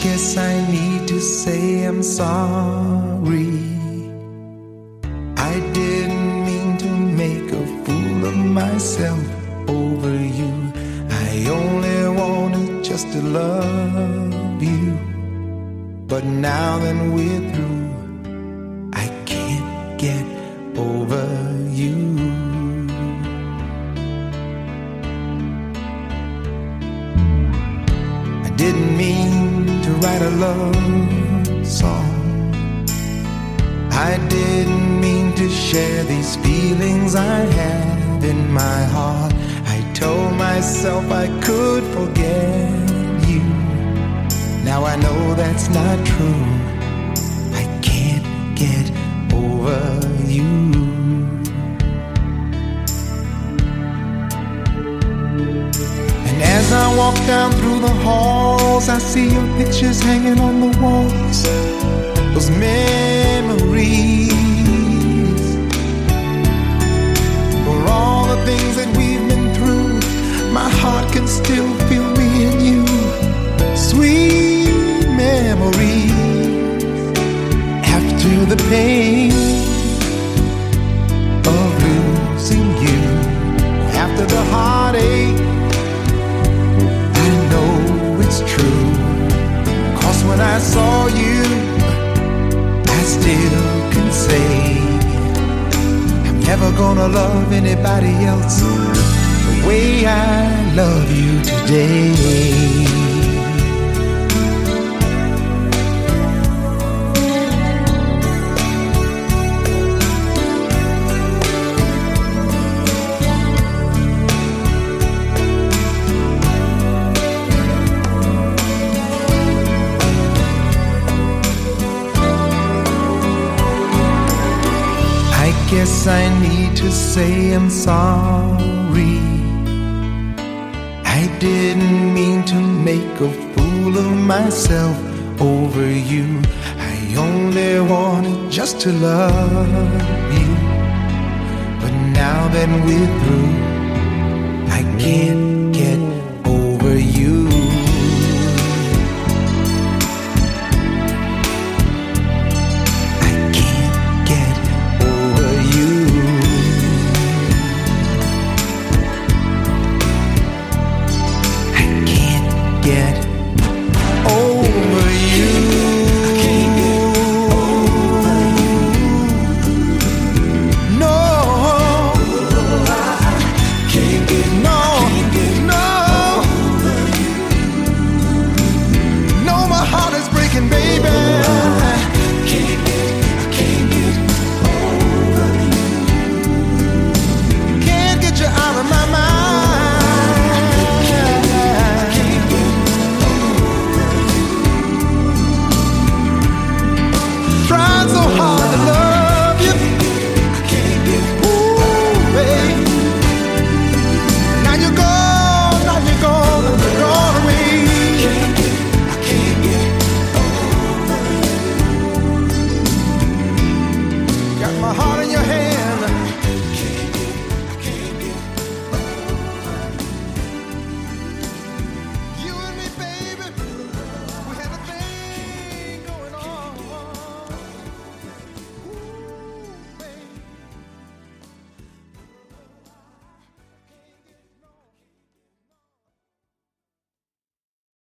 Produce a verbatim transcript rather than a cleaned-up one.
guess I need to say I'm sorry. I didn't mean to make a fool of myself over you. I only wanted just to love you. But now that we're through, I can't get over you. I didn't mean to write a love song. I didn't mean to share these feelings I had in my heart. I told myself I could forget you. Now I know that's not true. I can't get over you. And as I walk down through the halls, I see your pictures hanging on the walls. Those memories, for all the things that we've been through, my heart can still feel me and you. Sweet memories, after the pain of losing you, after the heartache, I know it's true. 'Cause when I saw you, I still can say I'm never gonna love anybody else the way I love you today. Guess I need to say I'm sorry. I didn't mean to make a fool of myself over you. I only wanted just to love you. But now that we're through, I can't